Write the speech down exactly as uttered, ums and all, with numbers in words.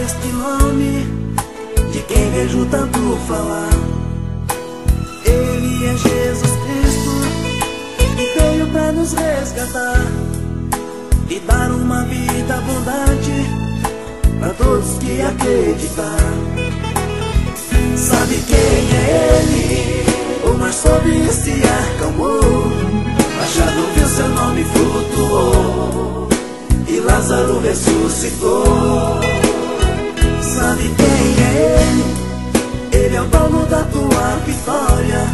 este nome de quem vejo tanto falar. Ele é Jesus Cristo, que veio pra nos resgatar e dar uma vida abundante pra todos que acreditar. Sabe quem é Ele? O mar sobre se acalmou, Machado viu seu nome flutuou e Lázaro ressuscitou. Sabe quem é Ele? Ele é o dono da tua vitória.